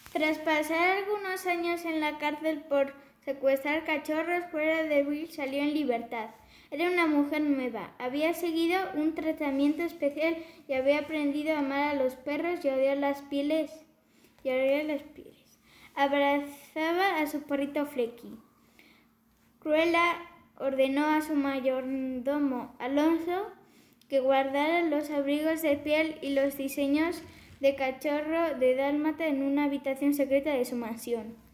Tras pasar algunos años en la cárcel por secuestrar cachorros fuera de Bill, salió en libertad. Era una mujer nueva, había seguido un tratamiento especial y había aprendido a amar a los perros y a odiar las pieles. Abrazaba a su perrito Flecky. Cruella ordenó a su mayordomo Alonso que guardara los abrigos de piel y los diseños de cachorro de dálmata en una habitación secreta de su mansión.